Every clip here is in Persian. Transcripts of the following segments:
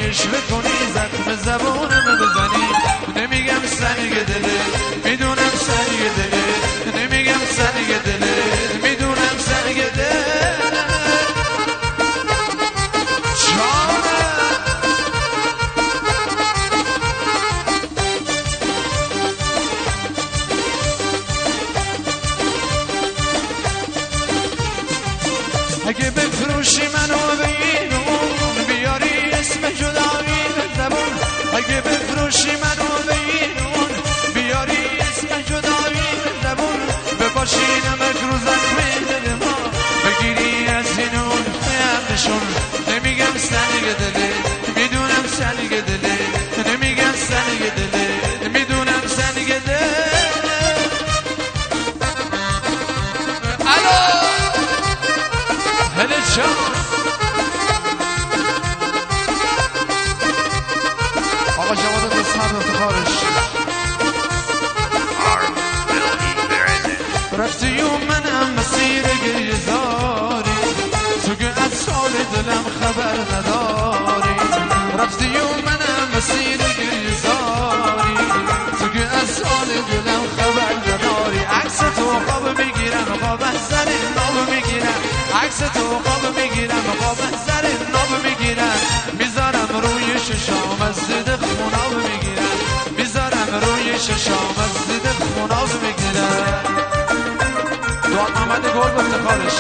رشوه کنی زخم زبونم بزنی نمیگم سنگ دله میدونم سنگ دله نمیگم سنگ دله میدونم سنگ دله اگه بفروشی منو به اینون بیاری اسم جدایی به زبون اگه بفروشی منو به اینون بیاری اسم جدایی به زبون بپاشینم رو زخم دل ما بگیری از اینون نشون نمیگم سنگ دله میدونم سنگ دله نمیگم سنگ دله میدونم سنگ دله هل جان آقا جواد قسمت افتخارش رفتی و منم مسیر گریزاری تو که از سال دلم خبر نداری رفتی و منم مسیر گریزاری تو که از سال دلم خبر نداری عکس تو خواب میگیرم خواب از سر ناب میگیرم عکس تو خواب میگیرم خواب از سر ناب میگیرم میذارم روی ششام از زده خوناب میگیرم میذارم روی ششام از زده خوناب میگیرم دعا محمد گل به افتخارش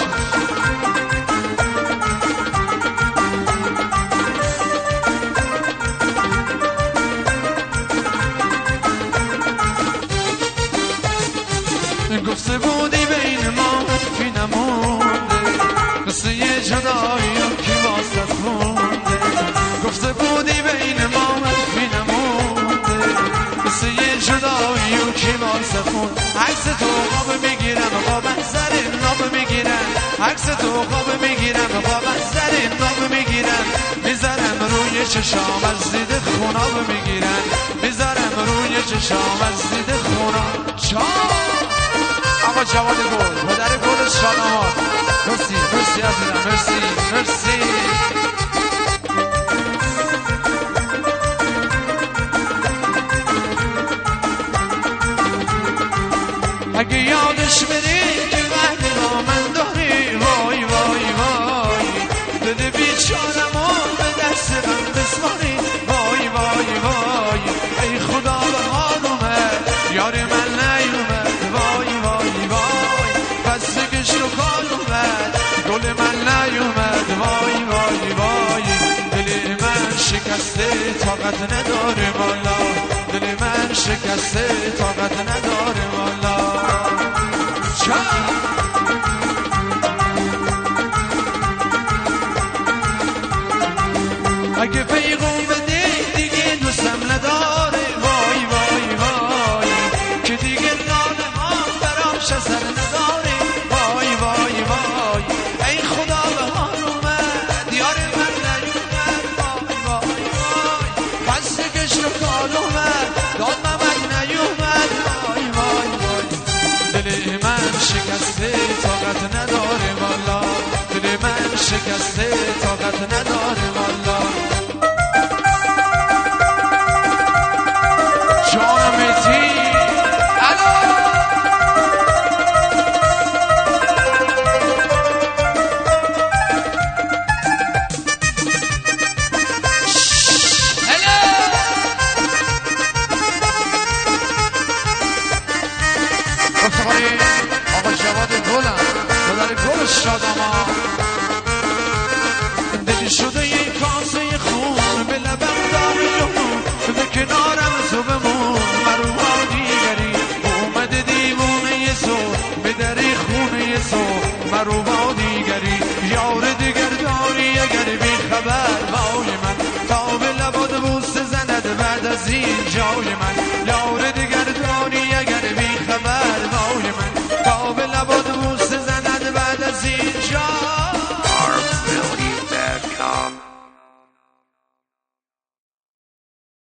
گفته بودی بین ما حرفی نمونده مثل یه جدایی که واسط مونده گفته بودی بین ما حرفی نمونده مثل یه جدایی که واسط مونده عکس تو خواب میگیرم خواب از سر ناب میگیرم عکس تو خواب میگیرم خواب از سر ناب میگیرم میذارم روی چشام از دید خوناب میگیرم میذارم روی چشام از دید خوناب آقا جواد گل پدر گل شادامات مرسی مرسی عزیزم مرسی مرسی اگه یادش بری که وحدی با من داری وای وای وای دل بیچارمو به دست من بسپاری وای وای وای ای خدا به حال اومد یار من نیومد وای وای وای پس گشت و کار اومد گل من نیومد وای وای وای دل من شکسته طاقت نداره والا دل من شکسته طاقت نداره والا اگه پیغام بده دیگه دوستم نداره وای وای وای که دیگه ناله ها براش اثر نداره وای وای وای ای خدا به حال اومد یار من نیومد وای وای وای پس گشت و کار اومد داد من نیومد وای وای وای دل من شکسته طاقت نداره والا دل من شکسته طاقت نداره والا آقا جواد گلم پدر گل شادامات دلی شده یک کاسه خون به لبم داغ جنون به کنارم تو بمون مروها دیگری اومده دیوونه سو به در خونه سو مروها